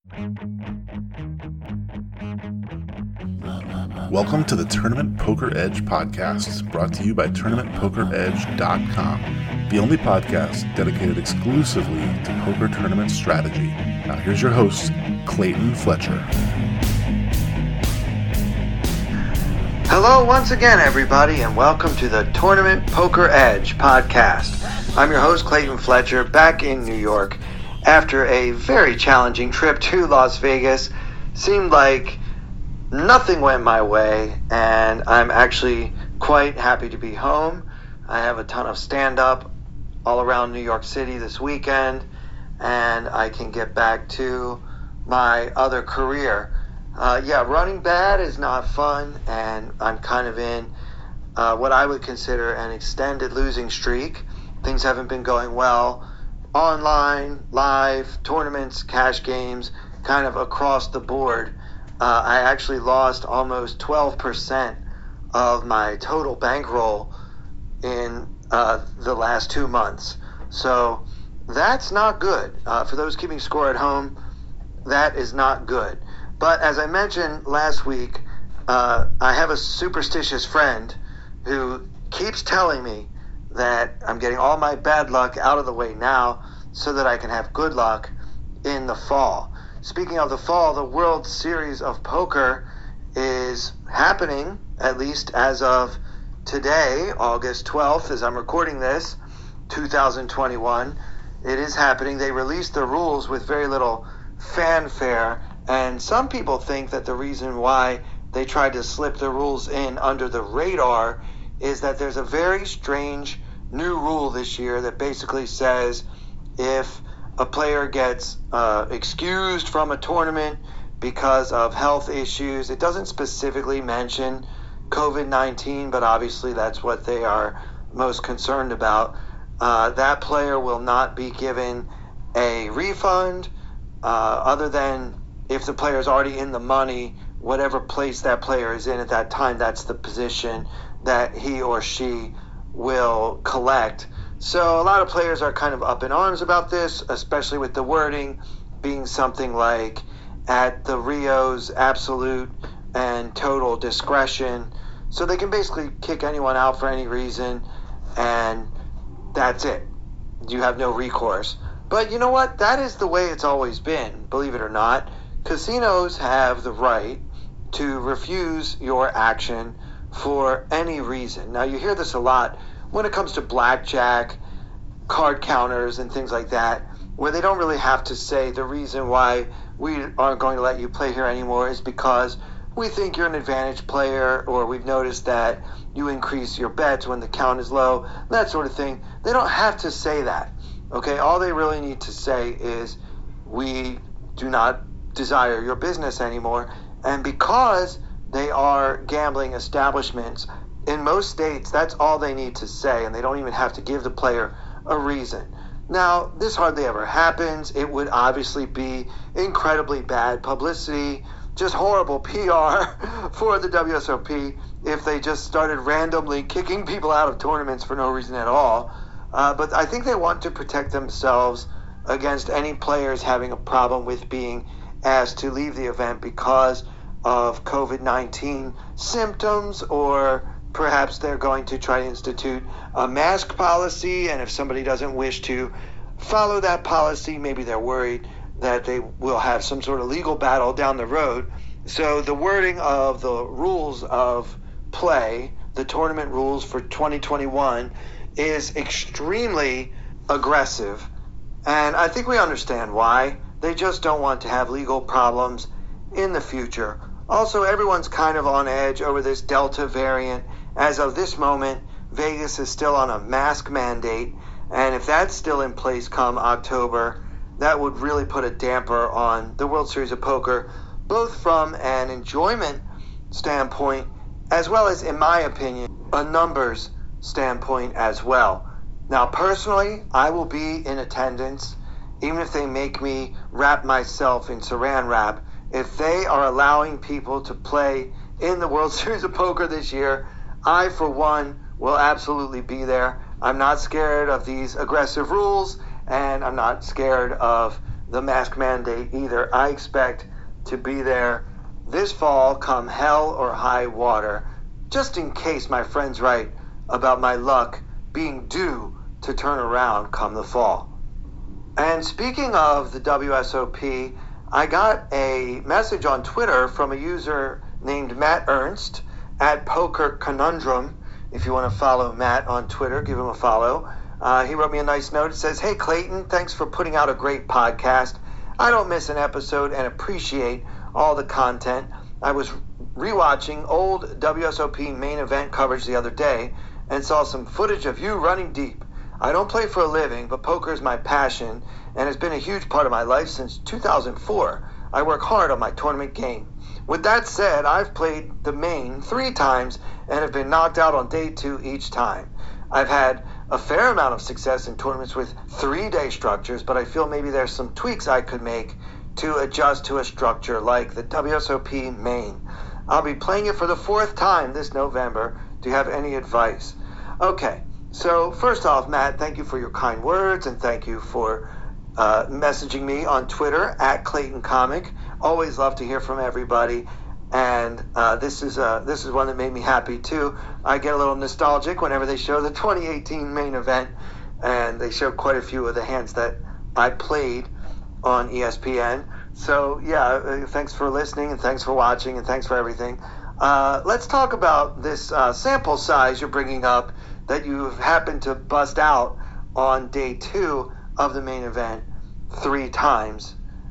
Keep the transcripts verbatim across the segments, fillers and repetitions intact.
Welcome to the Tournament Poker Edge podcast, brought to you by tournament poker edge dot com, the only podcast dedicated exclusively to poker tournament strategy. Now here's your host, Clayton Fletcher. Hello once again, everybody, and welcome to the Tournament Poker Edge podcast. I'm your host, Clayton Fletcher, back in New York after a very challenging trip to Las Vegas. Seemed like nothing went my way, and I'm actually quite happy to be home. I have a ton of stand-up all around New York City this weekend, and I can get back to my other career. Uh, yeah, running bad is not fun, and I'm kind of in uh, what I would consider an extended losing streak. Things haven't been going well online, live, tournaments, cash games, kind of across the board. Uh, I actually lost almost twelve percent of my total bankroll in uh, the last two months. So that's not good. Uh, for those keeping score at home, that is not good. But as I mentioned last week, uh, I have a superstitious friend who keeps telling me that I'm getting all my bad luck out of the way now so that I can have good luck in the fall. Speaking of the fall, the World Series of Poker is happening, at least as of today, August twelfth, as I'm recording this, two thousand twenty-one. It is happening. They released the rules with very little fanfare, and some people think that the reason why they tried to slip the rules in under the radar is that there's a very strange new rule this year that basically says if a player gets uh, excused from a tournament because of health issues, it doesn't specifically mention covid nineteen, but obviously that's what they are most concerned about. Uh, that player will not be given a refund uh, other than if the player is already in the money, whatever place that player is in at that time, that's the position that he or she will collect. So a lot of players are kind of up in arms about this, especially with the wording being something like at the Rio's absolute and total discretion. So they can basically kick anyone out for any reason, and that's it. You have no recourse. But you know what? That is the way it's always been, believe it or not. Casinos have the right to refuse your action for any reason. Now, you hear this a lot when it comes to blackjack, card counters, and things like that, where they don't really have to say the reason why we aren't going to let you play here anymore is because we think you're an advantage player, or we've noticed that you increase your bets when the count is low, that sort of thing. They don't have to say that, okay? All they really need to say is we do not desire your business anymore. And because they are gambling establishments, in most states, that's all they need to say, and they don't even have to give the player a reason. Now, this hardly ever happens. It would obviously be incredibly bad publicity, just horrible P R for the W S O P if they just started randomly kicking people out of tournaments for no reason at all. Uh, but I think they want to protect themselves against any players having a problem with being asked to leave the event because of covid nineteen symptoms, or perhaps they're going to try to institute a mask policy, and if somebody doesn't wish to follow that policy, maybe they're worried that they will have some sort of legal battle down the road. So the wording of the rules of play, the tournament rules for twenty twenty-one, is extremely aggressive, and I think we understand why. They just don't want to have legal problems in the future. Also, everyone's kind of on edge over this Delta variant. As of this moment, Vegas is still on a mask mandate, and if that's still in place come October, that would really put a damper on the World Series of Poker, both from an enjoyment standpoint, as well as, in my opinion, a numbers standpoint as well. Now, personally, I will be in attendance, even if they make me wrap myself in saran wrap. If they are allowing people to play in the World Series of Poker this year, I, for one, will absolutely be there. I'm not scared of these aggressive rules, and I'm not scared of the mask mandate either. I expect to be there this fall, come hell or high water, just in case my friend's right about my luck being due to turn around come the fall. And speaking of the W S O P, I got a message on Twitter from a user named Matt Ernst at Poker Conundrum. If you want to follow Matt on Twitter, give him a follow. Uh, he wrote me a nice note. It says, "Hey Clayton, thanks for putting out a great podcast. I don't miss an episode and appreciate all the content. I was rewatching old W S O P main event coverage the other day and saw some footage of you running deep. I don't play for a living, but poker is my passion and has been a huge part of my life since two thousand four. I work hard on my tournament game. With that said, I've played the main three times and have been knocked out on day two each time. I've had a fair amount of success in tournaments with three-day structures, but I feel maybe there's some tweaks I could make to adjust to a structure like the W S O P main. I'll be playing it for the fourth time this November. Do you have any advice?" Okay, so first off, Matt, thank you for your kind words, and thank you for uh, messaging me on Twitter at Clayton Comic. Always love to hear from everybody, and uh, this is uh, this is one that made me happy too. I get a little nostalgic whenever they show the twenty eighteen main event, and they show quite a few of the hands that I played on E S P N. So yeah, uh, thanks for listening, and thanks for watching, and thanks for everything. Uh, let's talk about this uh, sample size you're bringing up that you happened to bust out on day two of the main event three times,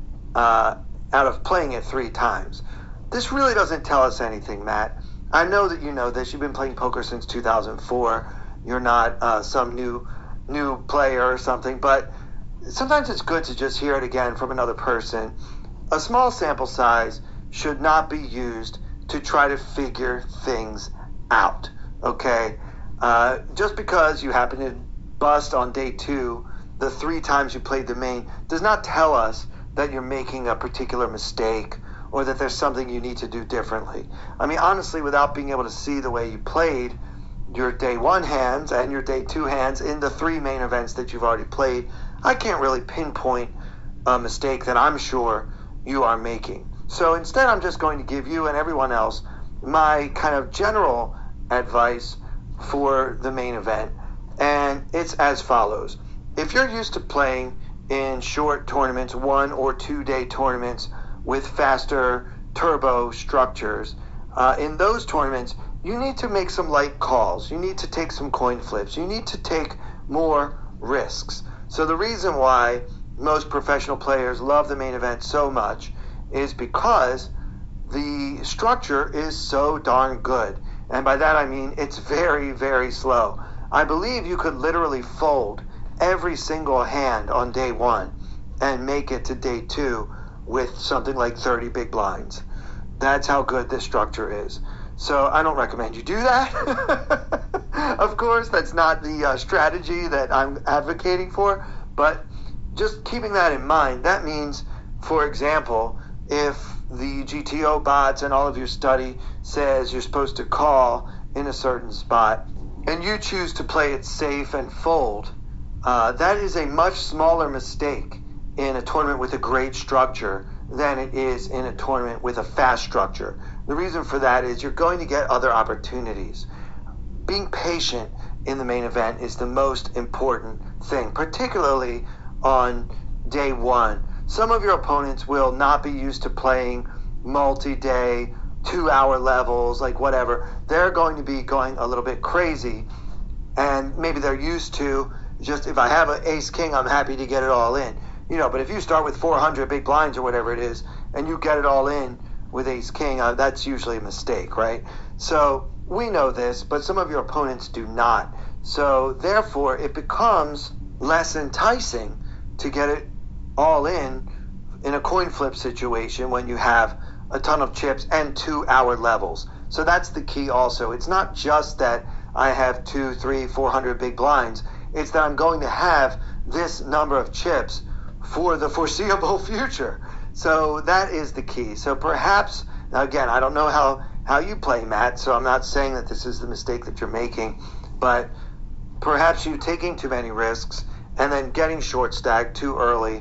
uh, out of playing it three times. This really doesn't tell us anything, Matt. I know that you know this. You've been playing poker since two thousand four. You're not uh, some new new player or something, but sometimes it's good to just hear it again from another person. A small sample size should not be used to try to figure things out, okay? Uh, just because you happen to bust on day two the three times you played the main does not tell us that you're making a particular mistake or that there's something you need to do differently. I mean, honestly, without being able to see the way you played your day one hands and your day two hands in the three main events that you've already played, I can't really pinpoint a mistake that I'm sure you are making. So instead, I'm just going to give you and everyone else my kind of general advice for the main event, and it's as follows. If you're used to playing in short tournaments, one or two day tournaments with faster turbo structures, uh, in those tournaments, you need to make some light calls. You need to take some coin flips. You need to take more risks. So the reason why most professional players love the main event so much is because the structure is so darn good. And by that I mean it's very, very slow. I believe you could literally fold every single hand on day one and make it to day two with something like thirty big blinds. That's how good this structure is. So I don't recommend you do that. Of course, that's not the uh, strategy that I'm advocating for, but just keeping that in mind, that means, for example, if the G T O bots and all of your study says you're supposed to call in a certain spot, and you choose to play it safe and fold, uh, that is a much smaller mistake in a tournament with a great structure than it is in a tournament with a fast structure. The reason for that is you're going to get other opportunities. Being patient in the main event is the most important thing, particularly on day one. Some of your opponents will not be used to playing multi-day, two-hour levels, like whatever. They're going to be going a little bit crazy, and maybe they're used to just, if I have an ace-king, I'm happy to get it all in. You know, but if you start with four hundred big blinds or whatever it is, and you get it all in with ace-king, uh, that's usually a mistake, right? So we know this, but some of your opponents do not. So therefore, it becomes less enticing to get it all in in a coin flip situation when you have a ton of chips and two-hour levels. So that's the key also. It's not just that I have two, three, four hundred big blinds. It's that I'm going to have this number of chips for the foreseeable future. So that is the key. So perhaps, now again, I don't know how, how you play, Matt, so I'm not saying that this is the mistake that you're making, but perhaps you taking too many risks and then getting short stacked too early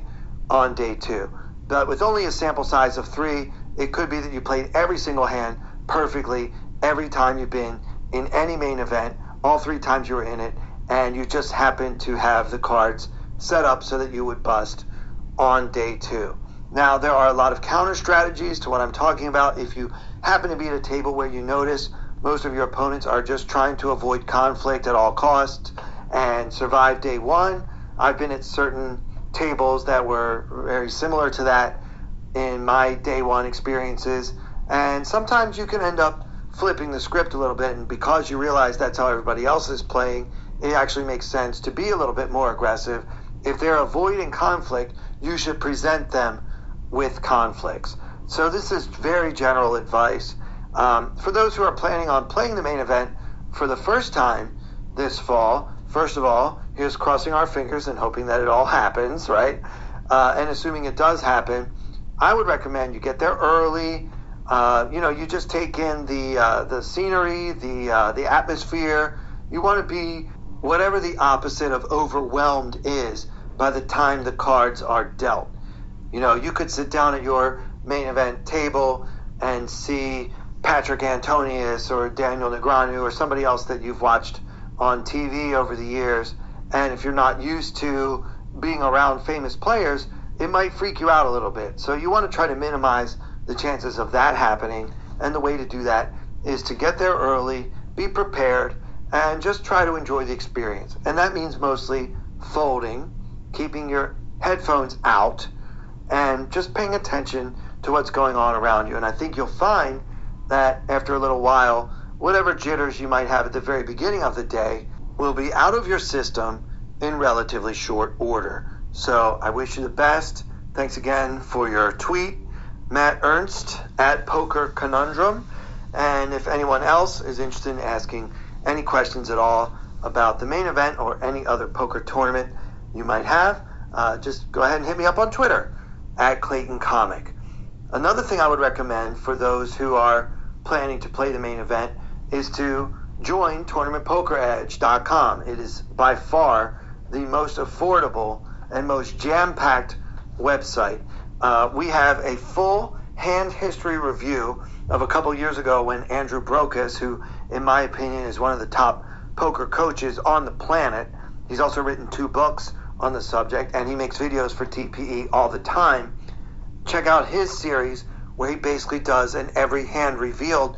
on day two. But with only a sample size of three, it could be that you played every single hand perfectly every time you've been in any main event, all three times you were in it, and you just happened to have the cards set up so that you would bust on day two. Now, there are a lot of counter strategies to what I'm talking about. If you happen to be at a table where you notice most of your opponents are just trying to avoid conflict at all costs and survive day one, I've been at certain tables that were very similar to that in my day one experiences, and sometimes you can end up flipping the script a little bit, and because you realize that's how everybody else is playing, it actually makes sense to be a little bit more aggressive. If they're avoiding conflict, you should present them with conflicts. So this is very general advice. Um, for those who are planning on playing the main event for the first time this fall, first of all, here's crossing our fingers and hoping that it all happens, right? Uh, and assuming it does happen, I would recommend you get there early. Uh, you know, you just take in the uh, the scenery, the uh, the atmosphere. You want to be whatever the opposite of overwhelmed is by the time the cards are dealt. You know, you could sit down at your main event table and see Patrick Antonius or Daniel Negreanu or somebody else that you've watched on T V over the years, and if you're not used to being around famous players, it might freak you out a little bit. So you want to try to minimize the chances of that happening, and the way to do that is to get there early, be prepared, and just try to enjoy the experience. And that means mostly folding, keeping your headphones out, and just paying attention to what's going on around you. And I think you'll find that after a little while, whatever jitters you might have at the very beginning of the day will be out of your system in relatively short order. So I wish you the best. Thanks again for your tweet, Matt Ernst at Poker Conundrum. And if anyone else is interested in asking any questions at all about the main event or any other poker tournament you might have, uh, just go ahead and hit me up on Twitter at Clayton Comic. Another thing I would recommend for those who are planning to play the main event is to join Tournament Poker Edge dot com. It is by far the most affordable and most jam-packed website. Uh, we have a full hand history review of a couple years ago when Andrew Brokus, who in my opinion is one of the top poker coaches on the planet, he's also written two books on the subject, and he makes videos for T P E all the time. Check out his series where he basically does an every hand revealed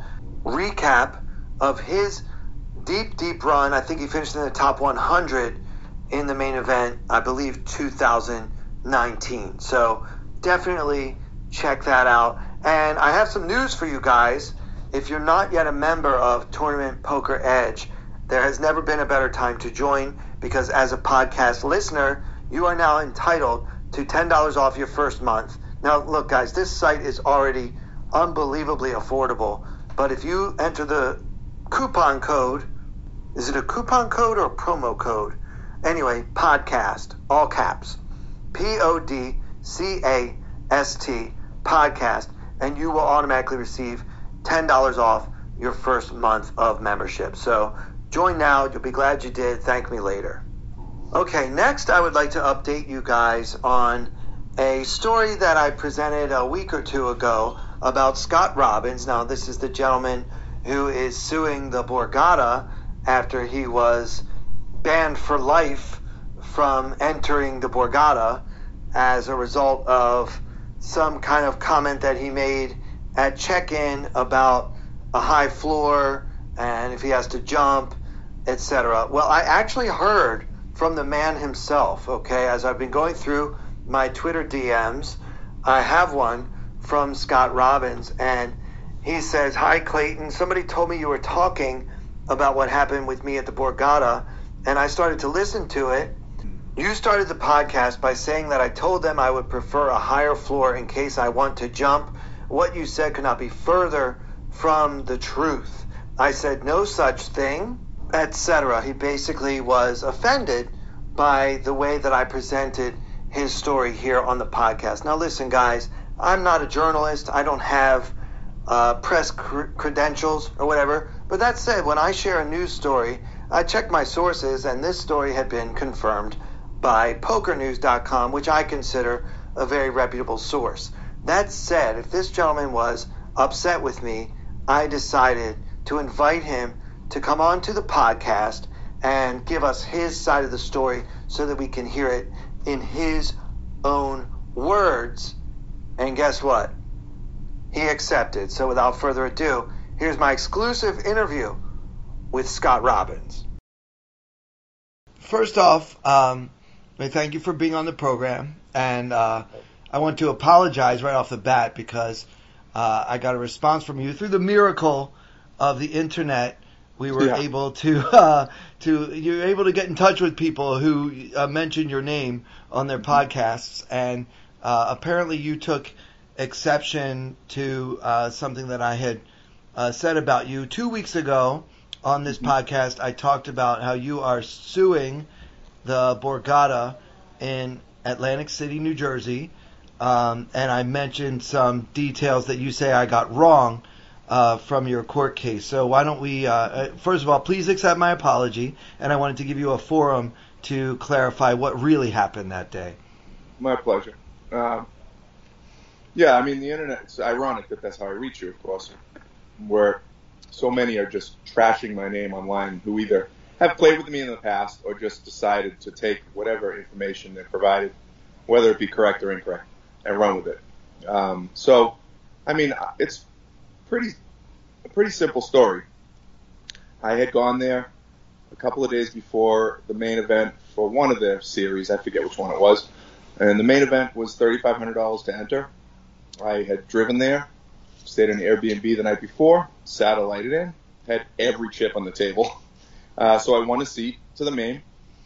recap of his deep, deep run. I think he finished in the top one hundred in the main event, I believe two thousand nineteen. So definitely check that out. And I have some news for you guys. If you're not yet a member of Tournament Poker Edge, there has never been a better time to join, because as a podcast listener, you are now entitled to ten dollars off your first month. Now, look, guys, this site is already unbelievably affordable, but if you enter the coupon code, is it a coupon code or a promo code? Anyway, podcast, all caps, P O D C A S T, podcast, and you will automatically receive ten dollars off your first month of membership. So join now. You'll be glad you did. Thank me later. Okay, next I would like to update you guys on a story that I presented a week or two ago about Scott Robbins. Now, this is the gentleman who is suing the Borgata after he was banned for life from entering the Borgata as a result of some kind of comment that he made at check-in about a high floor and if he has to jump, et cetera. Well, I actually heard from the man himself, okay, as I've been going through my Twitter D Ms. I have one from Scott Robbins, and he says, "Hi, Clayton. Somebody told me you were talking about what happened with me at the Borgata, and I started to listen to it. You started the podcast by saying that I told them I would prefer a higher floor in case I want to jump. What you said could not be further from the truth. I said no such thing," et cetera. He basically was offended by the way that I presented his story here on the podcast. Now, listen, guys, I'm not a journalist. I don't have uh, press cr- credentials or whatever. But that said, when I share a news story, I check my sources, and this story had been confirmed by poker news dot com, which I consider a very reputable source. That said, if this gentleman was upset with me, I decided to invite him to come on to the podcast and give us his side of the story so that we can hear it in his own words. And guess what? He accepted. So without further ado, here's my exclusive interview with Scott Robbins. First off, um, thank you for being on the program. And uh, I want to apologize right off the bat because uh, I got a response from you through the miracle of the internet. We were yeah. able to uh, to you were able to get in touch with people who uh, mentioned your name on their podcasts, and uh, apparently you took exception to uh, something that I had uh, said about you two weeks ago on this mm-hmm. podcast. I talked about how you are suing the Borgata in Atlantic City, New Jersey, um, and I mentioned some details that you say I got wrong Uh, from your court case. So why don't we, uh, first of all, please accept my apology, and I wanted to give you a forum to clarify what really happened that day. My pleasure. Um, yeah, I mean, the internet, it's ironic that that's how I reach you, of course, where so many are just trashing my name online who either have played with me in the past or just decided to take whatever information they provided, whether it be correct or incorrect, and run with it. Um, so, I mean, it's Pretty, a pretty simple story. I had gone there a couple of days before the main event for one of their series. I forget which one it was. And the main event was thirty-five hundred dollars to enter. I had driven there, stayed in an Airbnb the night before, satellited in, had every chip on the table. Uh, so I won a seat to the main.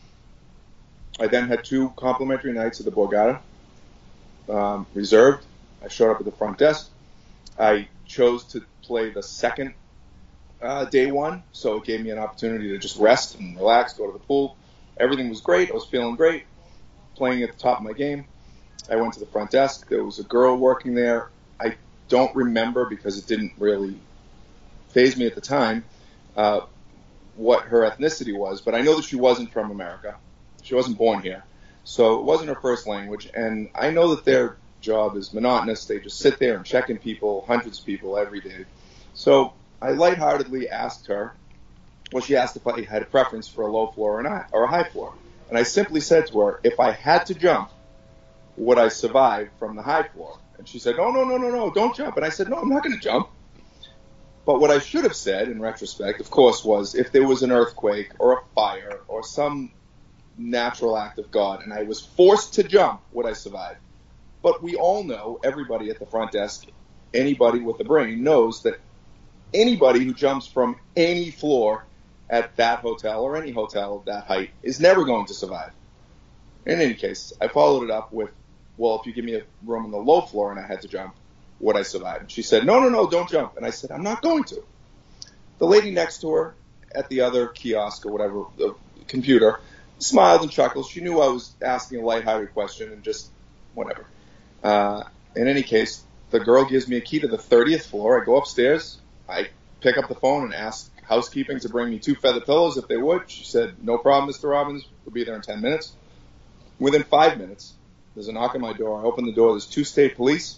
I then had two complimentary nights at the Borgata, um, reserved. I showed up at the front desk. I chose to play the second uh, day one, so it gave me an opportunity to just rest and relax, go to the pool. Everything was great. I was feeling great, playing at the top of my game. I went to the front desk. There was a girl working there. I don't remember, because it didn't really faze me at the time, uh, what her ethnicity was, but I know that she wasn't from America. She wasn't born here, so it wasn't her first language, and I know that they're job is monotonous. They just sit there and check in people, hundreds of people every day. So I lightheartedly asked her, well, she asked if I had a preference for a low floor or, an, or a high floor. And I simply said to her, if I had to jump, would I survive from the high floor? And she said, no, no, no, no, no, don't jump. And I said, no, I'm not going to jump. But what I should have said, in retrospect, of course, was if there was an earthquake or a fire or some natural act of God and I was forced to jump, would I survive? But we all know, everybody at the front desk, anybody with a brain knows that anybody who jumps from any floor at that hotel or any hotel of that height is never going to survive. In any case, I followed it up with, well, if you give me a room on the low floor and I had to jump, would I survive? And she said, no, no, no, don't jump. And I said, I'm not going to. The lady next to her at the other kiosk or whatever, the computer, smiled and chuckled. She knew I was asking a lighthearted question and just whatever. Uh, in any case, the girl gives me a key to the thirtieth floor. I go upstairs. I pick up the phone and ask housekeeping to bring me two feather pillows if they would. She said, no problem, Mister Robbins. We'll be there in ten minutes. Within five minutes, there's a knock on my door. I open the door. There's two state police,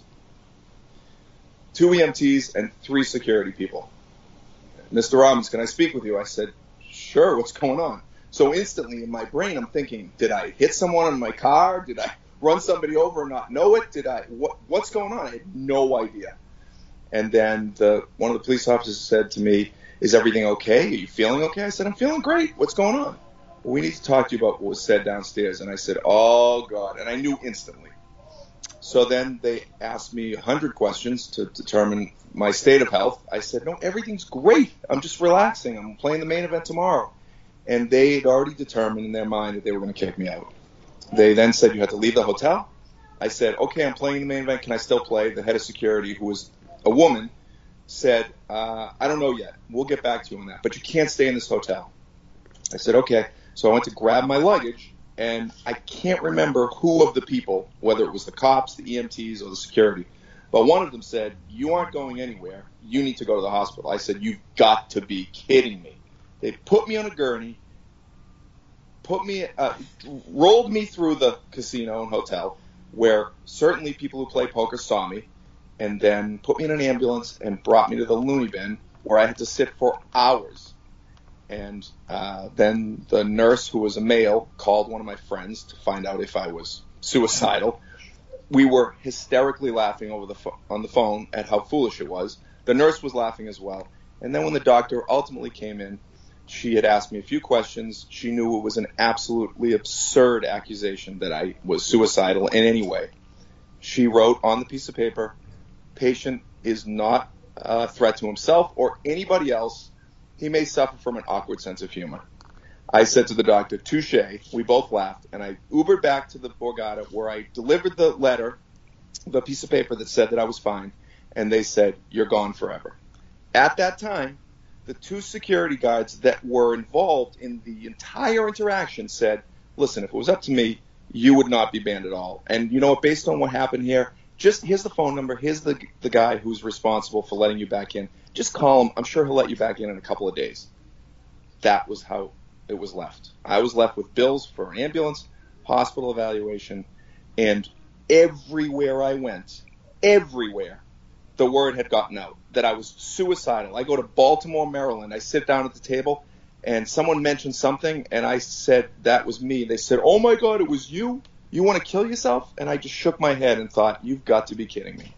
two E M Ts, and three security people. Mister Robbins, can I speak with you? I said, sure, what's going on? So instantly in my brain, I'm thinking, did I hit someone in my car? Did I run somebody over and not know it? Did I, what, what's going on? I had no idea. And then the, one of the police officers said to me, is everything okay? Are you feeling okay? I said, I'm feeling great. What's going on? Well, we need to talk to you about what was said downstairs. And I said, oh, God. And I knew instantly. So then they asked me a hundred questions to determine my state of health. I said, no, everything's great. I'm just relaxing. I'm playing the main event tomorrow. And they had already determined in their mind that they were going to kick me out. They then said you had to leave the hotel. I said, okay, I'm playing the main event. Can I still play? The head of security, who was a woman, said, uh, I don't know yet. We'll get back to you on that. But you can't stay in this hotel. I said, okay. So I went to grab my luggage, and I can't remember who of the people, whether it was the cops, the E M Ts, or the security, but one of them said, you aren't going anywhere. You need to go to the hospital. I said, you've got to be kidding me. They put me on a gurney, put me, uh, rolled me through the casino and hotel, where certainly people who play poker saw me and then put me in an ambulance and brought me to the loony bin where I had to sit for hours. And uh, then the nurse, who was a male, called one of my friends to find out if I was suicidal. We were hysterically laughing over the fo- on the phone at how foolish it was. The nurse was laughing as well. And then when the doctor ultimately came in, she had asked me a few questions. She knew it was an absolutely absurd accusation that I was suicidal in any way. She wrote on the piece of paper, "Patient is not a threat to himself or anybody else. He may suffer from an awkward sense of humor." I said to the doctor, "Touche." We both laughed, and I Ubered back to the Borgata, where I delivered the letter, the piece of paper that said that I was fine, and they said, "You're gone forever." At that time, the two security guards that were involved in the entire interaction said, "Listen, if it was up to me, you would not be banned at all. And you know what, based on what happened here, just here's the phone number, here's the the guy who's responsible for letting you back in. Just call him. I'm sure he'll let you back in in a couple of days." That was how it was left. I was left with bills for an ambulance, hospital evaluation, and everywhere I went, everywhere, the word had gotten out that I was suicidal. I go to Baltimore, Maryland. I sit down at the table, and someone mentioned something, and I said that was me. They said, "Oh, my God, it was you? You want to kill yourself?" And I just shook my head and thought, you've got to be kidding me.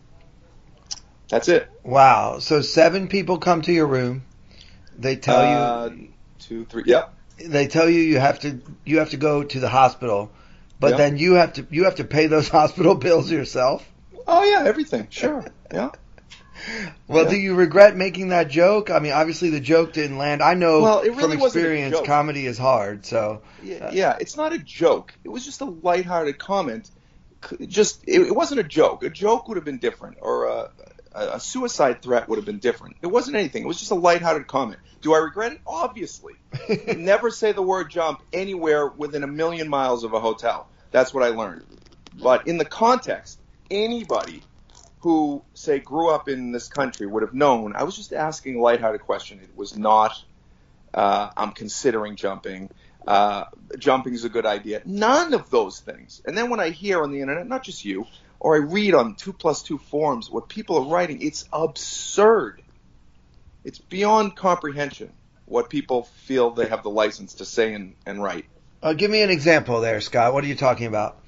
That's it. Wow. So seven people come to your room. They tell uh, you two, three. Yep. They tell you you have to you have to go to the hospital, but Yep. then you have to you have to pay those hospital bills yourself. Oh yeah, everything. Sure. Yeah. Well, Yeah. do you regret making that joke? I mean, obviously the joke didn't land. I know Well, it from really wasn't a experience, joke. comedy is hard. So Yeah, yeah, it's not a joke. It was just a lighthearted comment. C- Just it, it wasn't a joke. A joke would have been different, or a, a, a suicide threat would have been different. It wasn't anything. It was just a lighthearted comment. Do I regret it? Obviously. Never say the word jump anywhere within a million miles of a hotel. That's what I learned. But in the context, anybody who, say, grew up in this country would have known. I was just asking a lighthearted question. It was not, uh, I'm considering jumping. Uh, jumping is a good idea. None of those things. And then when I hear on the internet, not just you, or I read on two plus two forums what people are writing, it's absurd. It's beyond comprehension what people feel they have the license to say and, and write. uh, give me an example there, Scott. What are you talking about?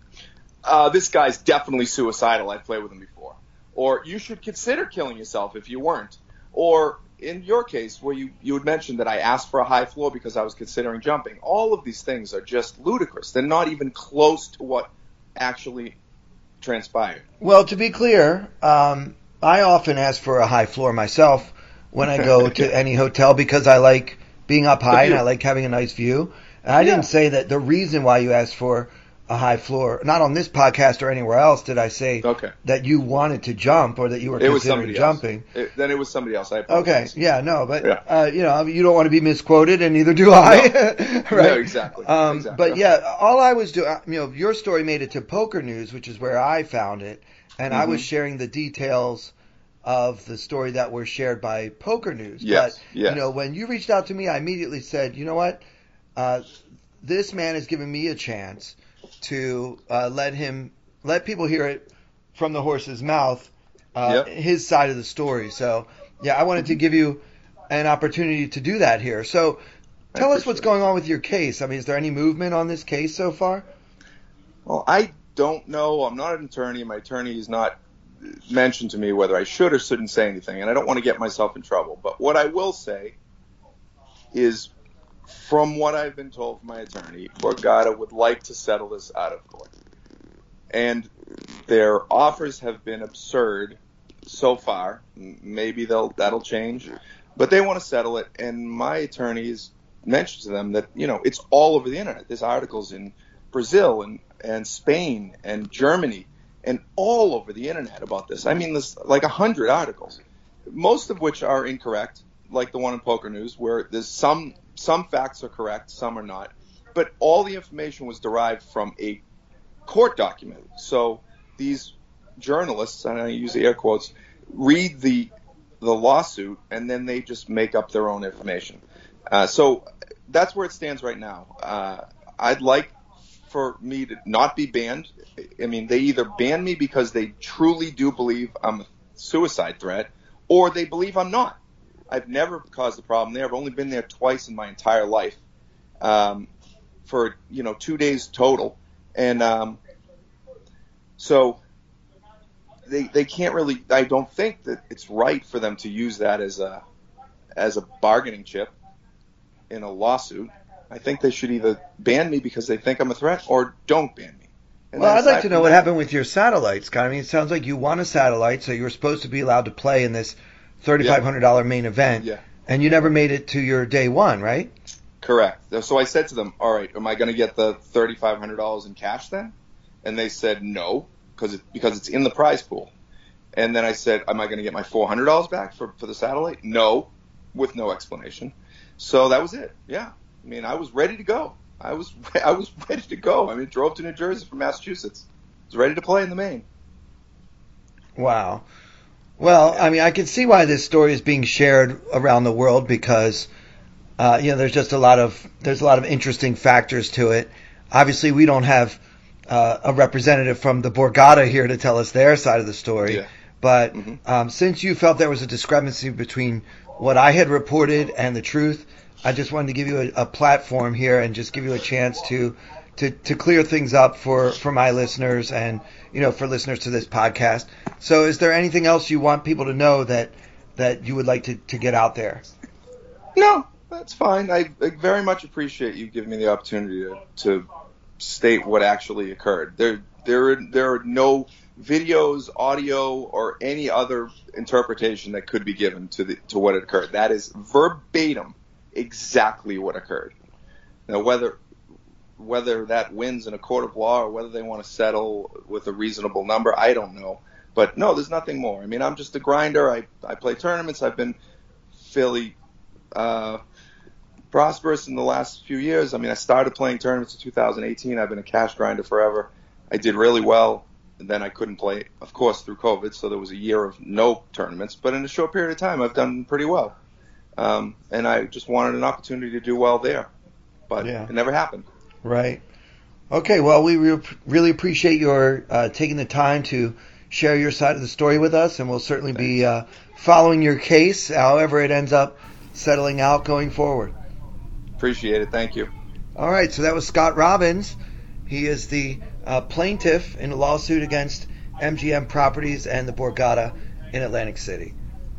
Uh, this guy's definitely suicidal. I've played with him before. Or you should consider killing yourself if you weren't. Or in your case, where you, you had mentioned that I asked for a high floor because I was considering jumping. All of these things are just ludicrous. They're not even close to what actually transpired. Well, to be clear, um, I often ask for a high floor myself when I go to any hotel because I like being up high and I like having a nice view. And I Yeah. didn't say that the reason why you asked for a high floor, not on this podcast or anywhere else, did I say Okay. that you wanted to jump or that you were It was considering somebody jumping. else. It, then it was somebody else. I Okay, apologize. yeah, no, but Yeah. uh, you know, you don't want to be misquoted, and neither do I. right? No, exactly. Um, exactly. But yeah, all I was doing, you know, your story made it to Poker News, which is where I found it, and I was Mhm. sharing the details of the story that were shared by Poker News. Yes, But yes. you know, when you reached out to me, I immediately said, you know what, uh, this man has given me a chance to uh, let him let people hear it from the horse's mouth, uh, Yep. his side of the story. So yeah, I wanted to give you an opportunity to do that here. So I tell us what's appreciate going on with your case. I mean, is there any movement on this case so far? Well, I don't know. I'm not an attorney. My attorney has not mentioned to me whether I should or shouldn't say anything, and I don't want to get myself in trouble. But what I will say is, from what I've been told from my attorney, Borgata would like to settle this out of court. And their offers have been absurd so far. M- Maybe they'll that'll change. But they want to settle it, and my attorney has mentioned to them that, you know, it's all over the internet. There's articles in Brazil and, and Spain and Germany and all over the internet about this. I mean, there's like a hundred articles, most of which are incorrect, like the one in Poker News, where there's some some facts are correct, some are not. But all the information was derived from a court document. So these journalists, and I use the air quotes, read the the lawsuit, and then they just make up their own information. Uh, so that's where it stands right now. Uh, I'd like for me to not be banned. I mean, they either ban me because they truly do believe I'm a suicide threat, or they believe I'm not. I've never caused a problem there. I've only been there twice in my entire life, um, for, you know, two days total. And um, so they they can't really, I don't think that it's right for them to use that as a as a bargaining chip in a lawsuit. I think they should either ban me because they think I'm a threat, or don't ban me. And well, I'd like aside to know from what that- happened with your satellite, Scott. I mean, it sounds like you won a satellite, so you were supposed to be allowed to play in this thirty-five hundred dollars main event, Yeah. and you never made it to your day one, right? Correct. So I said to them, all right, am I going to get the thirty-five hundred dollars in cash then? And they said no, because it, because it's in the prize pool. And then I said, am I going to get my four hundred dollars back for, for the satellite? No, with no explanation. So that was it. Yeah. I mean, I was ready to go. I was I was ready to go. I mean, drove to New Jersey from Massachusetts. I was ready to play in the main. Wow. Well, I mean, I can see why this story is being shared around the world because, uh, you know, there's just a lot of there's a lot of interesting factors to it. Obviously, we don't have uh, a representative from the Borgata here to tell us their side of the story. Yeah. But Mm-hmm. um, since you felt there was a discrepancy between what I had reported and the truth, I just wanted to give you a, a platform here and just give you a chance to to, to clear things up for, for my listeners and, you know, for listeners to this podcast. So is there anything else you want people to know that that you would like to, to get out there? No, that's fine. I, I very much appreciate you giving me the opportunity to, to state what actually occurred. There, there, there are no videos, audio, or any other interpretation that could be given to the to what had occurred. That is verbatim exactly what occurred. Now, whether whether that wins in a court of law or whether they want to settle with a reasonable number, I don't know. But no, there's nothing more. I mean, I'm just a grinder. I, I play tournaments. I've been fairly uh, prosperous in the last few years. I mean, I started playing tournaments in two thousand eighteen. I've been a cash grinder forever. I did really well. And then I couldn't play, of course, through COVID. So there was a year of no tournaments. But in a short period of time, I've done pretty well. Um, and I just wanted an opportunity to do well there. But Yeah. it never happened. Right. Okay, well, we re- really appreciate your uh, taking the time to share your side of the story with us, and we'll certainly be uh, following your case, however it ends up settling out going forward. Appreciate it. Thank you. All right, so that was Scott Robbins. He is the uh, plaintiff in a lawsuit against M G M Properties and the Borgata in Atlantic City.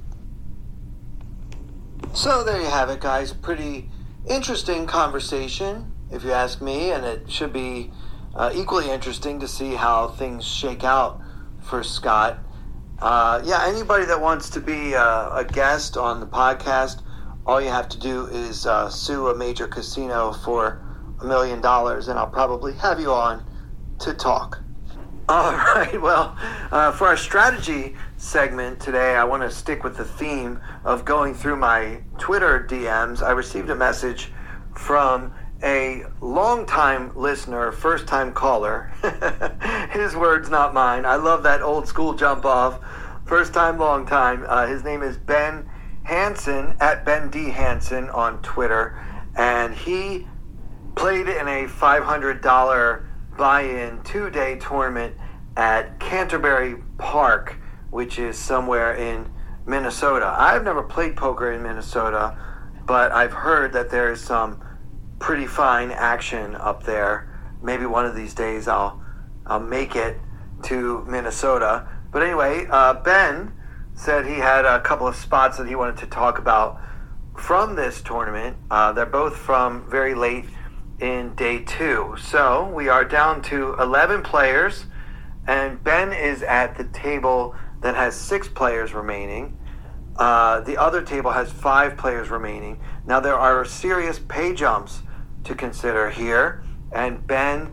So there you have it, guys. Pretty interesting conversation, if you ask me, and it should be uh, equally interesting to see how things shake out for Scott. Uh, yeah, anybody that wants to be uh, a guest on the podcast, all you have to do is uh, sue a major casino for a million dollars, and I'll probably have you on to talk. All right, well, uh, for our strategy segment today, I want to stick with the theme of going through my Twitter D Ms. I received a message from a long-time listener, first-time caller. His words, not mine. I love that old school jump off. First time, long time. Uh, his name is Ben Hansen, at Ben D. Hansen on Twitter. And he played in a five hundred dollars buy-in two-day tournament at Canterbury Park, which is somewhere in Minnesota. I've never played poker in Minnesota, but I've heard that there is some pretty fine action up there. Maybe one of these days I'll I'll make it to Minnesota. But anyway, uh, Ben said he had a couple of spots that he wanted to talk about from this tournament. Uh, they're both from very late in day two. So we are down to eleven players, and Ben is at the table that has six players remaining. Uh, the other table has five players remaining. Now there are serious pay jumps to consider here, and Ben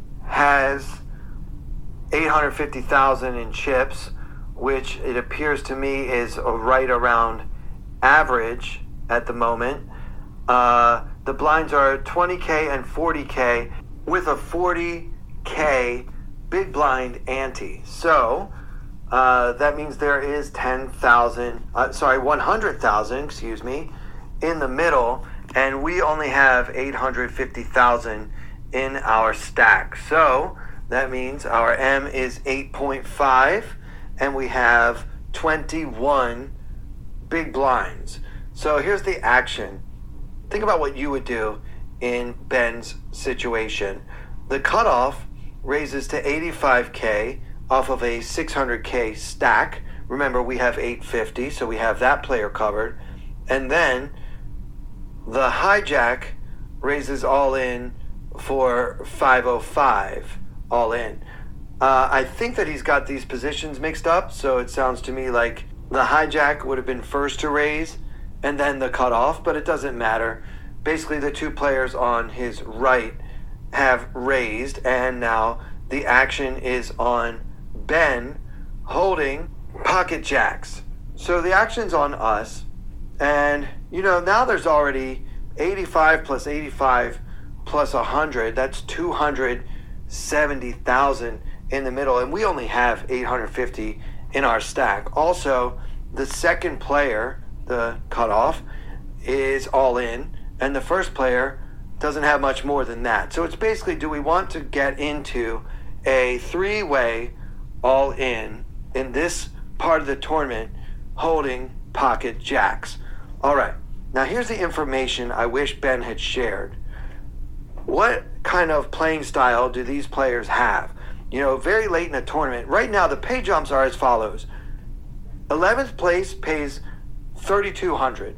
has eight hundred fifty thousand in chips, which it appears to me is right around average at the moment. Uh, the blinds are twenty K and forty K with a forty K big blind ante. So uh, that means there is ten thousand, uh, sorry, one hundred thousand, excuse me, in the middle, and we only have eight hundred fifty thousand in our stack. So that means our M is eight point five, and we have twenty-one big blinds. So here's the action. Think about what you would do in Ben's situation. The cutoff raises to eighty-five K off of a six hundred K stack. Remember, we have eight fifty, so we have that player covered. And then the hijack raises all in for five oh five, all in. Uh, I think that he's got these positions mixed up, so it sounds to me like the hijack would have been first to raise and then the cutoff, but it doesn't matter. Basically, the two players on his right have raised, and now the action is on Ben holding pocket jacks. So the action's on us, and you know, now there's already eighty-five plus eighty-five plus one hundred, that's two hundred seventy thousand in the middle, and we only have eight hundred fifty in our stack. Also, the second player, the cutoff, is all in, and the first player doesn't have much more than that. So it's basically, do we want to get into a three-way all in in this part of the tournament holding pocket jacks? All right, now here's the information I wish Ben had shared. What kind of playing style do these players have? You know, very late in the tournament. Right now, the pay jumps are as follows. eleventh place pays thirty-two hundred,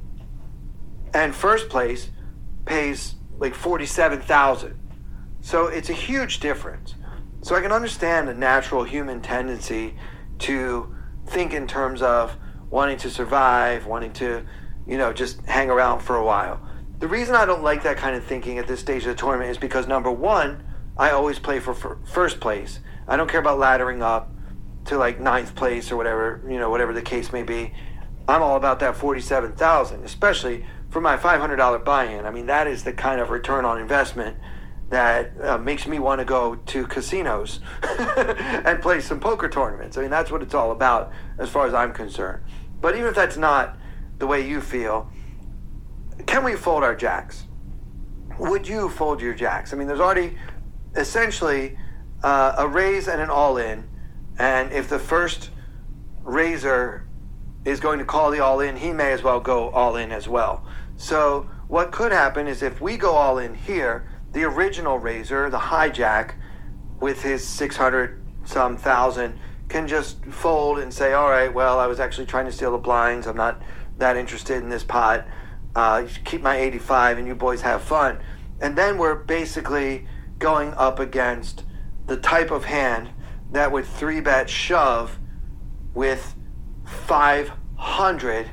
and first place pays like forty-seven thousand. So it's a huge difference. So I can understand the natural human tendency to think in terms of wanting to survive, wanting to, you know, just hang around for a while. The reason I don't like that kind of thinking at this stage of the tournament is because, number one, I always play for first place. I don't care about laddering up to like ninth place or whatever, you know, whatever the case may be. I'm all about that forty-seven thousand, especially for my five hundred dollars buy-in. I mean, that is the kind of return on investment that uh, makes me want to go to casinos and play some poker tournaments. I mean, that's what it's all about as far as I'm concerned. But even if that's not the way you feel, can we fold our jacks? Would you fold your jacks? I mean, there's already essentially uh, a raise and an all-in, and if the first raiser is going to call the all-in, he may as well go all-in as well. So what could happen is if we go all-in here, the original raiser, the hijack, with his six hundred some thousand, can just fold and say, all right, well, I was actually trying to steal the blinds. I'm not that interested in this pot. Uh, keep my eighty-five and you boys have fun. And then we're basically going up against the type of hand that would three-bet shove with five hundred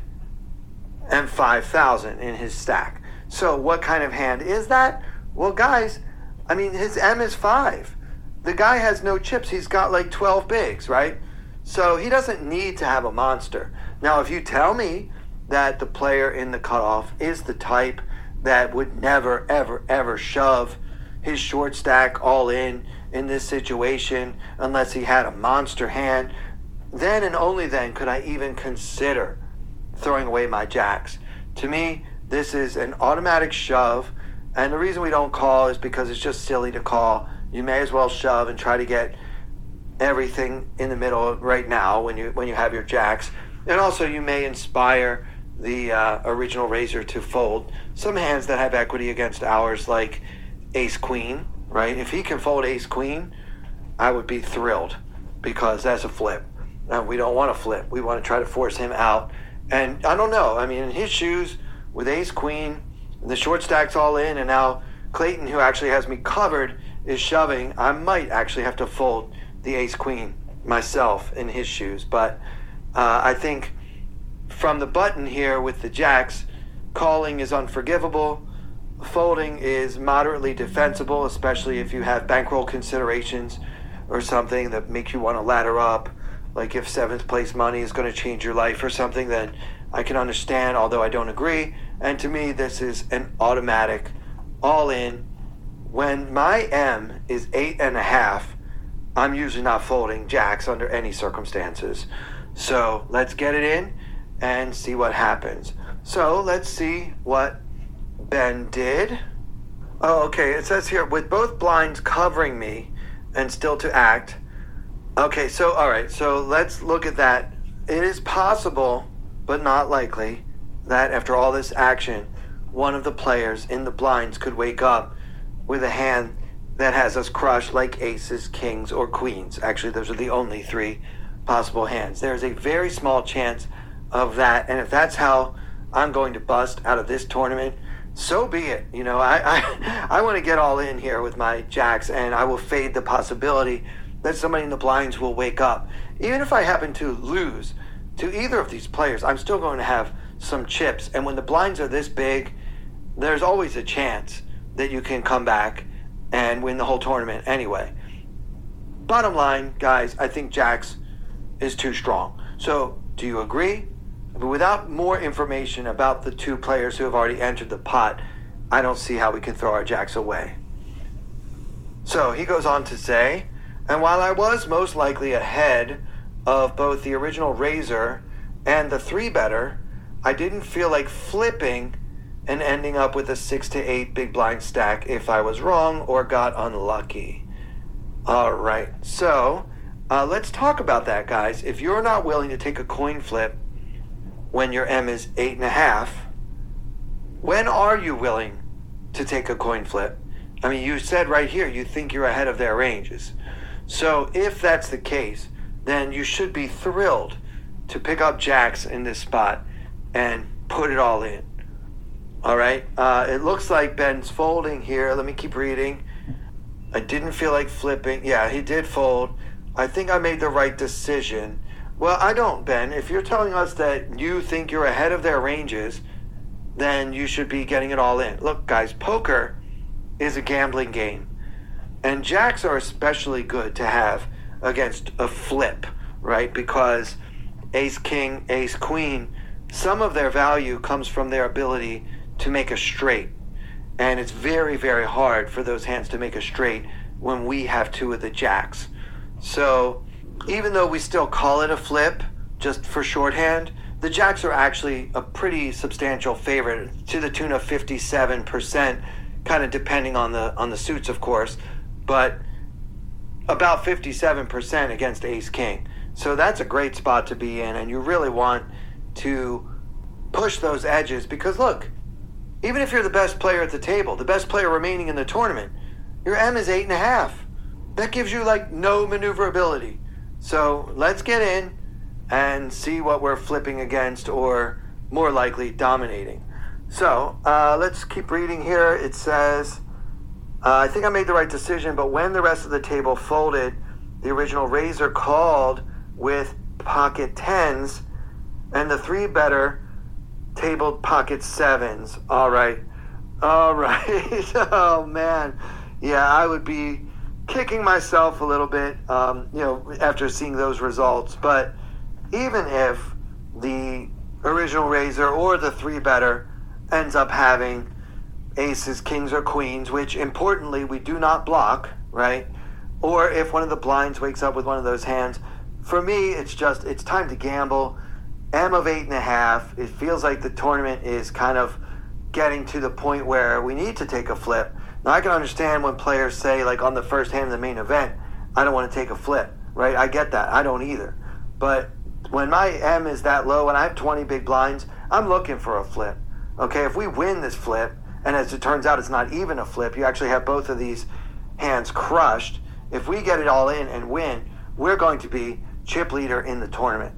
and five thousand in his stack. So what kind of hand is that? Well, guys, I mean, his M is five. The guy has no chips. He's got like twelve bigs, right? So he doesn't need to have a monster. Now, if you tell me that the player in the cutoff is the type that would never, ever, ever shove his short stack all in in this situation unless he had a monster hand, then and only then could I even consider throwing away my jacks. To me, this is an automatic shove, and the reason we don't call is because it's just silly to call. You may as well shove and try to get everything in the middle right now when you when you have your jacks. And also you may inspire the uh, original raiser to fold some hands that have equity against ours, like ace queen, right? If he can fold ace queen, I would be thrilled, because that's a flip. Now, we don't want to flip. We want to try to force him out. And I don't know. I mean, in his shoes, with ace queen, the short stack's all in, and now Clayton, who actually has me covered, is shoving. I might actually have to fold the ace queen myself in his shoes. But uh, I think from the button here with the jacks, calling is unforgivable. Folding is moderately defensible, especially if you have bankroll considerations or something that make you want to ladder up. Like if seventh place money is going to change your life or something, then I can understand, although I don't agree. And to me, this is an automatic all in. When my M is eight and a half, I'm usually not folding jacks under any circumstances. So let's get it in and see what happens. So let's see what Ben did. Oh, okay. It says here, with both blinds covering me and still to act. Okay, so, all right. So let's look at that. It is possible, but not likely, that after all this action, one of the players in the blinds could wake up with a hand that has us crushed like aces, kings, or queens. Actually, those are the only three possible hands. There's a very small chance of that, and if that's how I'm going to bust out of this tournament, so be it. You know, I I, I want to get all in here with my jacks, and I will fade the possibility that somebody in the blinds will wake up. Even if I happen to lose to either of these players, I'm still going to have some chips, and when the blinds are this big, there's always a chance that you can come back and win the whole tournament anyway. Bottom line, guys, I think jacks is too strong. So, do you agree? But without more information about the two players who have already entered the pot, I don't see how we can throw our jacks away. So, he goes on to say, and while I was most likely ahead of both the original Razor and the three-better, I didn't feel like flipping and ending up with a six to eight big blind stack if I was wrong or got unlucky. All right, so uh, let's talk about that, guys. If you're not willing to take a coin flip when your M is eight and a half, when are you willing to take a coin flip? I mean, you said right here you think you're ahead of their ranges. So if that's the case, then you should be thrilled to pick up jacks in this spot and put it all in. All right, uh, it looks like Ben's folding here. Let me keep reading. I didn't feel like flipping. Yeah, he did fold. I think I made the right decision. Well, I don't, Ben. If you're telling us that you think you're ahead of their ranges, then you should be getting it all in. Look, guys, poker is a gambling game, and jacks are especially good to have against a flip, right? Because ace, king, ace, queen, some of their value comes from their ability to make a straight. And it's very, very hard for those hands to make a straight when we have two of the jacks. So even though we still call it a flip, just for shorthand, the jacks are actually a pretty substantial favorite to the tune of fifty-seven percent, kind of depending on the on the suits, of course, but about fifty-seven percent against ace-king. So that's a great spot to be in, and you really want to push those edges because, look, even if you're the best player at the table, the best player remaining in the tournament, your M is eight and a half. That gives you like no maneuverability. So let's get in and see what we're flipping against, or more likely dominating. So uh, let's keep reading here. It says, uh, I think I made the right decision, but when the rest of the table folded, the original Razor called with pocket tens, and the three-better tabled pocket sevens. All right. All right. Oh, man. Yeah, I would be kicking myself a little bit, um, you know, after seeing those results. But even if the original Razor or the three-better ends up having aces, kings, or queens, which, importantly, we do not block, right? Or if one of the blinds wakes up with one of those hands, for me, it's just, it's time to gamble. M of eight and a half. It feels like the tournament is kind of getting to the point where we need to take a flip. Now, I can understand when players say, like on the first hand of the main event, I don't want to take a flip, right? I get that. I don't either. But when my M is that low and I have twenty big blinds, I'm looking for a flip. Okay, if we win this flip, and as it turns out it's not even a flip, you actually have both of these hands crushed. If we get it all in and win, we're going to be chip leader in the tournament.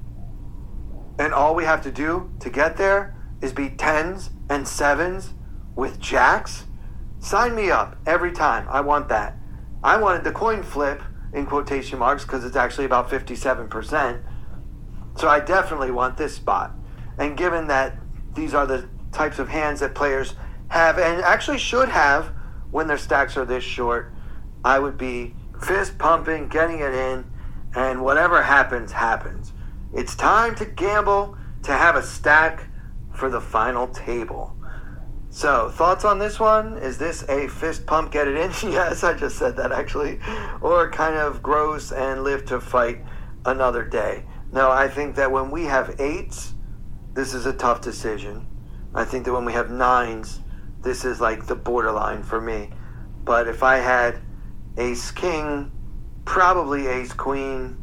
And all we have to do to get there is beat tens and sevens with jacks. Sign me up every time. I want that. I wanted the coin flip in quotation marks because it's actually about fifty-seven percent. So I definitely want this spot. And given that these are the types of hands that players have and actually should have when their stacks are this short, I would be fist pumping, getting it in, and whatever happens, happens. It's time to gamble to have a stack for the final table. So, thoughts on this one? Is this a fist pump, get it in? Yes, I just said that actually. Or kind of gross and live to fight another day? No, I think that when we have eights, this is a tough decision. I think that when we have nines, this is like the borderline for me. But if I had ace king, probably ace queen,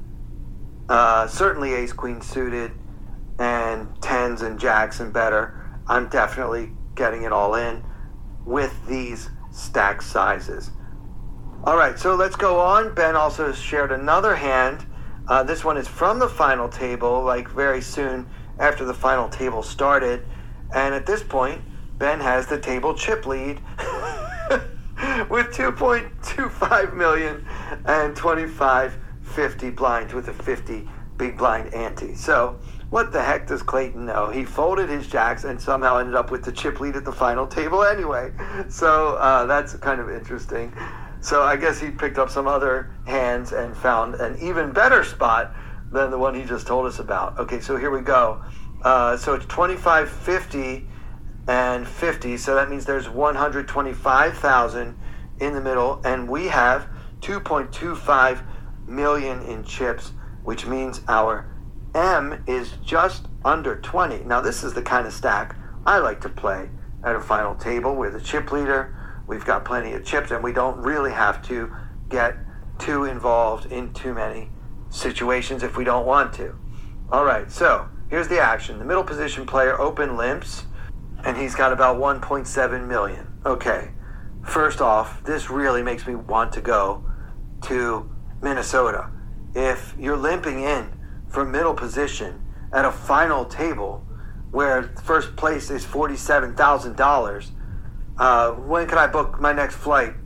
uh, certainly ace queen suited, and tens and jacks and better, I'm definitely getting it all in with these stack sizes. All right, so let's go on. Ben also shared another hand. Uh, this one is from the final table, like very soon after the final table started. And at this point, Ben has the table chip lead with two point two five million and twenty-five fifty blinds with a fifty big blind ante. So what the heck does Clayton know? He folded his jacks and somehow ended up with the chip lead at the final table anyway. So uh, that's kind of interesting. So I guess he picked up some other hands and found an even better spot than the one he just told us about. Okay, so here we go. Uh, so it's twenty-five fifty and fifty, so that means there's one hundred twenty-five thousand in the middle, and we have two point two five million in chips, which means our M is just under twenty. Now this is the kind of stack I like to play at a final table with a chip leader. We've got plenty of chips, and we don't really have to get too involved in too many situations if we don't want to. All right, so here's the action. The middle position player open limps, and he's got about one point seven million. Okay, first off, this really makes me want to go to Minnesota. If you're limping in for middle position at a final table where first place is forty-seven thousand dollars, uh, when can I book my next flight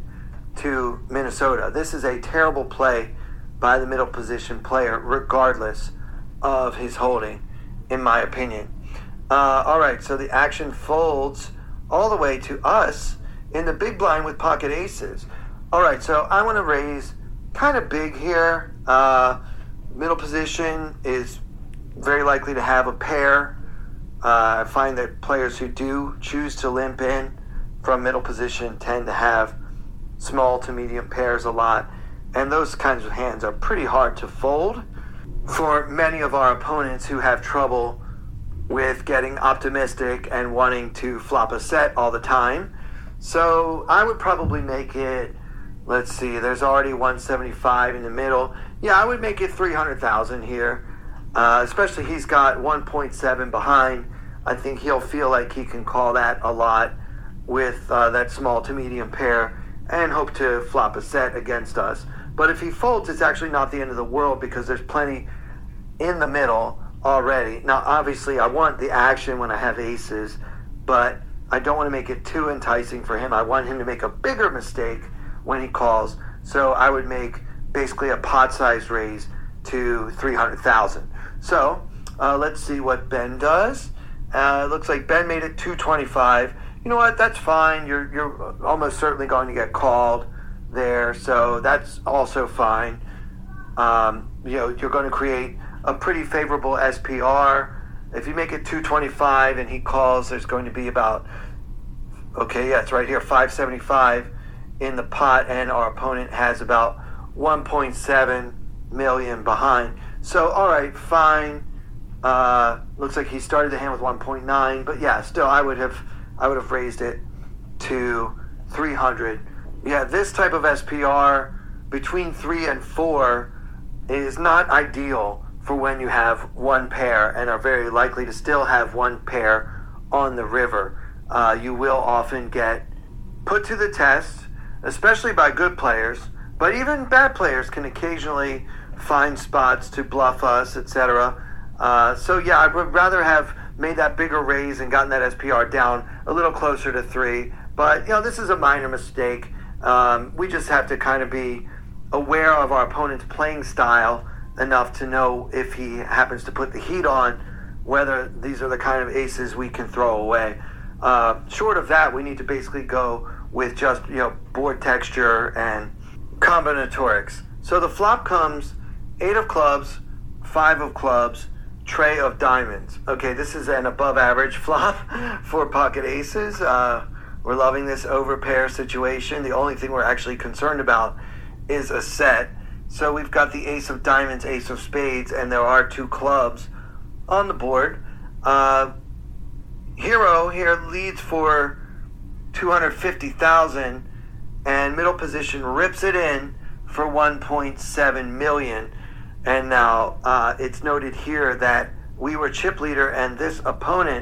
to Minnesota? This is a terrible play by the middle position player, regardless of his holding, in my opinion. Uh, all right, so the action folds all the way to us in the big blind with pocket aces. All right, so I want to raise kind of big here. Uh, middle position is very likely to have a pair. Uh, I find that players who do choose to limp in from middle position tend to have small to medium pairs a lot, and those kinds of hands are pretty hard to fold for many of our opponents who have trouble with getting optimistic and wanting to flop a set all the time. So I would probably make it, let's see, there's already one seventy-five in the middle. Yeah, I would make it three hundred thousand here, uh, especially he's got one point seven behind. I think he'll feel like he can call that a lot with uh, that small to medium pair and hope to flop a set against us. But if he folds, it's actually not the end of the world because there's plenty in the middle already. Now, obviously, I want the action when I have aces, but I don't want to make it too enticing for him. I want him to make a bigger mistake when he calls. So I would make basically a pot-sized raise to three hundred thousand. So uh, let's see what Ben does. Uh, it looks like Ben made it two twenty-five. You know what? That's fine. You're you're almost certainly going to get called there, so that's also fine. Um, you know, you're going to create a pretty favorable S P R. If you make it two twenty-five and he calls, there's going to be about, okay, yeah, it's right here, five seventy-five in the pot, and our opponent has about one point seven million behind. So, all right, fine. Uh, looks like he started the hand with one point nine, but yeah, still, I would have, I would have raised it to three hundred. Yeah, this type of S P R between three and four is not ideal for when you have one pair and are very likely to still have one pair on the river. Uh, you will often get put to the test, especially by good players, but even bad players can occasionally find spots to bluff us, et cetera. Uh, so yeah, I would rather have made that bigger raise and gotten that S P R down a little closer to three. But you know, this is a minor mistake. Um, we just have to kind of be aware of our opponent's playing style enough to know if he happens to put the heat on, whether these are the kind of aces we can throw away. Uh, short of that, we need to basically go with just, you know, board texture and combinatorics. So the flop comes eight of clubs, five of clubs, tray of diamonds. Okay, this is an above average flop for pocket aces. Uh, we're loving this overpair situation. The only thing we're actually concerned about is a set. So we've got the ace of diamonds, ace of spades, and there are two clubs on the board. Uh, Hero here leads for two hundred fifty thousand, and middle position rips it in for one point seven million. And now uh, it's noted here that we were chip leader and this opponent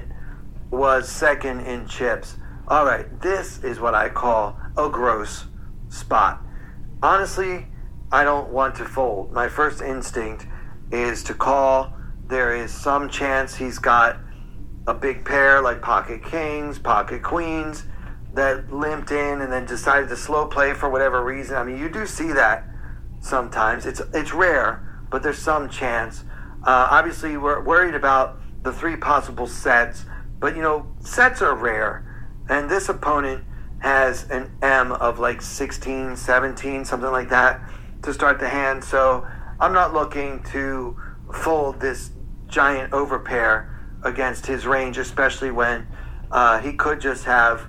was second in chips. All right, this is what I call a gross spot. Honestly, I don't want to fold. My first instinct is to call. There is some chance he's got a big pair like pocket kings, pocket queens that limped in and then decided to slow play for whatever reason. I mean, you do see that sometimes. It's it's rare, but there's some chance. Uh, obviously, we're worried about the three possible sets, but you know, sets are rare. And this opponent has an M of like sixteen, seventeen, something like that to start the hand. So I'm not looking to fold this giant overpair against his range, especially when uh, he could just have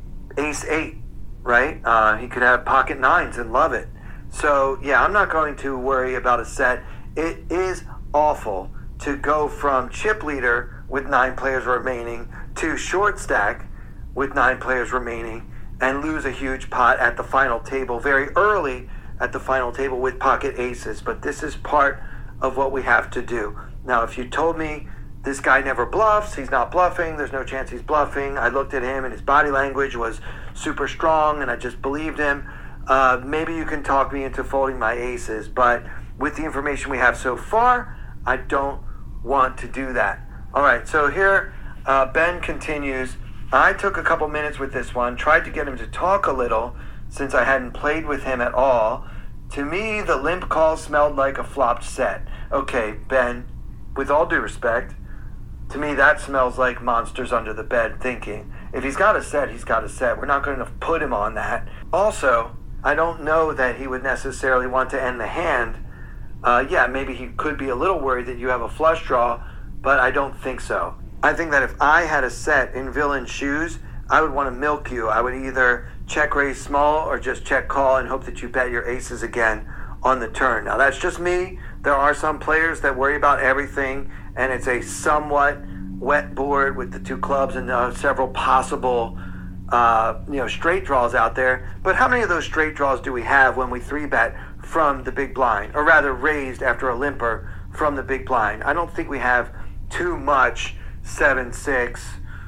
ace eight, right? Uh, he could have pocket nines and love it. So yeah, I'm not going to worry about a set. It is awful to go from chip leader with nine players remaining to short stack with nine players remaining and lose a huge pot at the final table very early at the final table with pocket aces. But this is part of what we have to do. Now, if you told me this guy never bluffs, he's not bluffing, there's no chance he's bluffing, I looked at him and his body language was super strong and I just believed him, uh, maybe you can talk me into folding my aces. But with the information we have so far, I don't want to do that. All right, so here uh, Ben continues. I took a couple minutes with this one, tried to get him to talk a little since I hadn't played with him at all. To me, the limp call smelled like a flopped set. Okay, Ben, with all due respect, to me that smells like monsters under the bed thinking. If he's got a set, he's got a set. We're not going to put him on that. Also, I don't know that he would necessarily want to end the hand. Uh, yeah, maybe he could be a little worried that you have a flush draw, but I don't think so. I think that if I had a set in villain shoes, I would want to milk you. I would either check raise small or just check call and hope that you bet your aces again on the turn. Now, that's just me. There are some players that worry about everything, and it's a somewhat wet board with the two clubs and uh, several possible uh, you know, straight draws out there. But how many of those straight draws do we have when we three bet from the big blind, or rather raised after a limper from the big blind? I don't think we have too much seven six,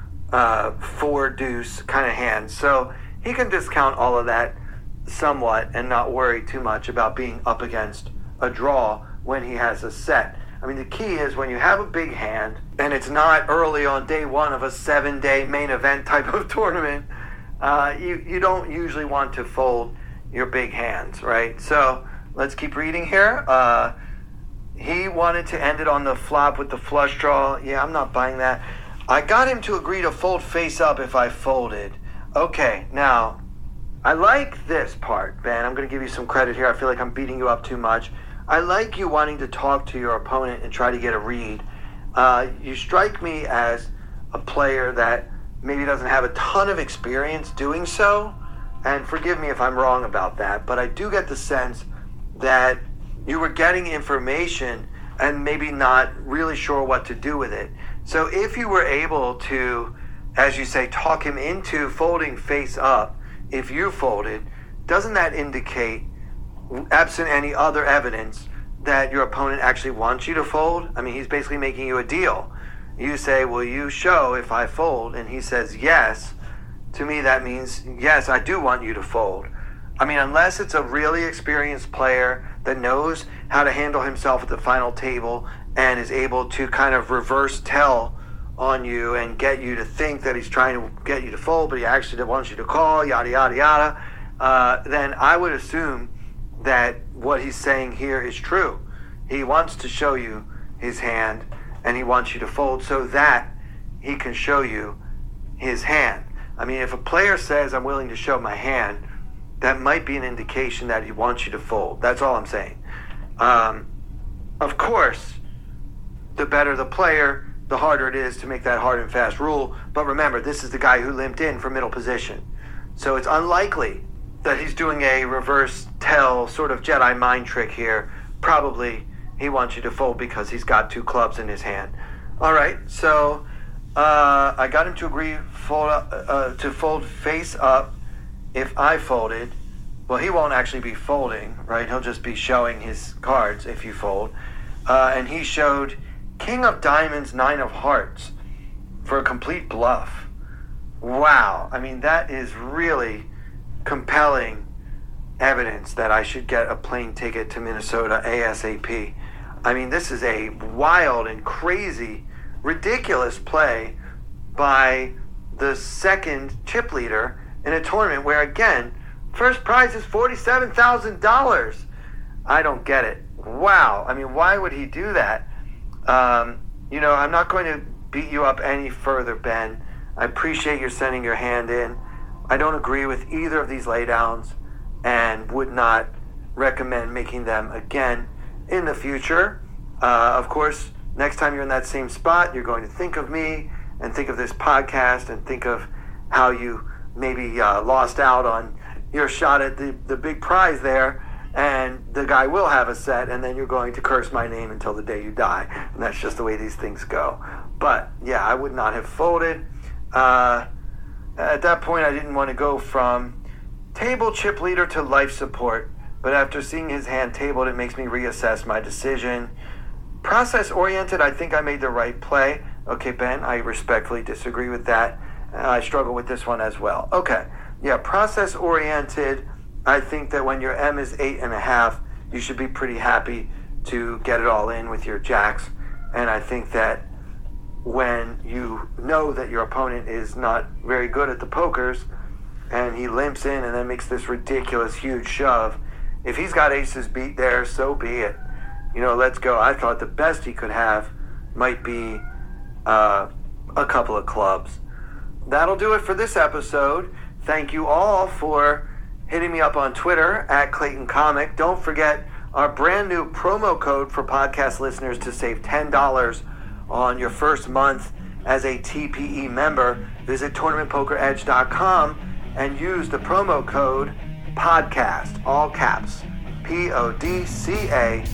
uh, four deuce kind of hands. So he can discount all of that somewhat and not worry too much about being up against a draw when he has a set. I mean, the key is when you have a big hand and it's not early on day one of a seven-day main event type of tournament, uh, you, you don't usually want to fold your big hands, right? So let's keep reading here. Uh, he wanted to end it on the flop with the flush draw. Yeah, I'm not buying that. I got him to agree to fold face up if I folded. Okay, now, I like this part, Ben. I'm going to give you some credit here. I feel like I'm beating you up too much. I like you wanting to talk to your opponent and try to get a read. Uh, you strike me as a player that maybe doesn't have a ton of experience doing so, and forgive me if I'm wrong about that, but I do get the sense that you were getting information and maybe not really sure what to do with it. So if you were able to, as you say, talk him into folding face up, if you folded, doesn't that indicate, absent any other evidence, that your opponent actually wants you to fold? I mean, he's basically making you a deal. You say, will you show if I fold? And he says yes. To me, that means, yes, I do want you to fold. I mean, unless it's a really experienced player that knows how to handle himself at the final table and is able to kind of reverse tell on you and get you to think that he's trying to get you to fold, but he actually wants you to call, yada, yada, yada, uh, then I would assume that what he's saying here is true. He wants to show you his hand, and he wants you to fold so that he can show you his hand. I mean, if a player says, I'm willing to show my hand, that might be an indication that he wants you to fold. That's all I'm saying. Um, of course, the better the player, the harder it is to make that hard and fast rule. But remember, this is the guy who limped in for middle position. So it's unlikely that he's doing a reverse tell sort of Jedi mind trick here. Probably he wants you to fold because he's got two clubs in his hand. All right, so Uh, I got him to agree fold up, uh, to fold face up if I folded. Well, he won't actually be folding, right? He'll just be showing his cards if you fold. Uh, and he showed King of Diamonds, Nine of Hearts for a complete bluff. Wow. I mean, that is really compelling evidence that I should get a plane ticket to Minnesota ASAP. I mean, this is a wild and crazy, ridiculous play by the second chip leader in a tournament where, again, first prize is forty-seven thousand dollars. I don't get it. Wow. I mean, why would he do that? Um, you know, I'm not going to beat you up any further, Ben. I appreciate your sending your hand in. I don't agree with either of these laydowns and would not recommend making them again in the future. Uh, of course, next time you're in that same spot, you're going to think of me and think of this podcast and think of how you maybe uh, lost out on your shot at the, the big prize there, and the guy will have a set, and then you're going to curse my name until the day you die. And that's just the way these things go. But, yeah, I would not have folded. Uh, at that point, I didn't want to go from table chip leader to life support. But after seeing his hand tabled, it makes me reassess my decision. Process-oriented, I think I made the right play. Okay, Ben, I respectfully disagree with that. Uh, I struggle with this one as well. Okay, yeah, process-oriented, I think that when your M is eight and a half, you should be pretty happy to get it all in with your jacks. And I think that when you know that your opponent is not very good at the pokers, and he limps in and then makes this ridiculous huge shove, if he's got aces beat there, so be it. You know, let's go. I thought the best he could have might be uh, a couple of clubs. That'll do it for this episode. Thank you all for hitting me up on Twitter at Clayton Comic. Don't forget our brand new promo code for podcast listeners to save ten dollars on your first month as a T P E member. Visit tournament poker edge dot com and use the promo code podcast, all caps, P O D C A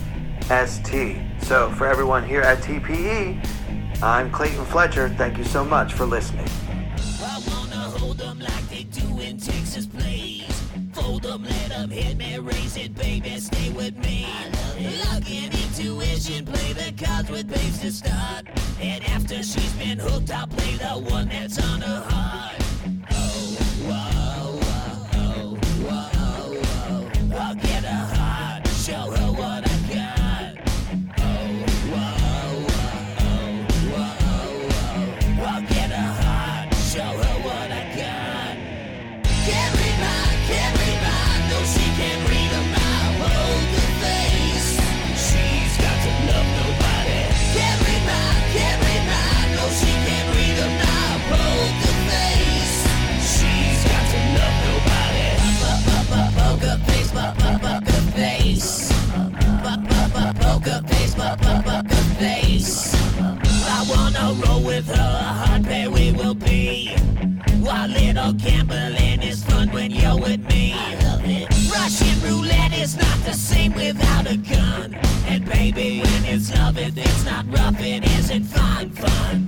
S T. So for everyone here at T P E, I'm Clayton Fletcher. Thank you so much for listening. I wanna hold them like they do in Texas plays. Fold them, let them hit me, raise it, baby, stay with me. Lock in intuition, play the cards with babes to start. And after she's been hooked, I'll play the one that's on her heart. Oh, whoa, whoa, whoa, whoa. I'll get her heart, show her what I got. Oh, whoa, whoa, whoa, whoa. I'll get her heart, show her what I got. Can't read my, can't read my, no she can't read a mile. Hold the face, she's got to love nobody. Can't read my, can't read my, no she can't read a mile. Hold the face, she's got to love nobody. Poker face, poker face, poker face, poker face. I wanna roll with her, a hard pair we will be. While little gambling is fun when you're with me. I love it. Russian roulette is not the same without a gun. And baby, when it's love, it, it's not rough, it isn't fun, fun.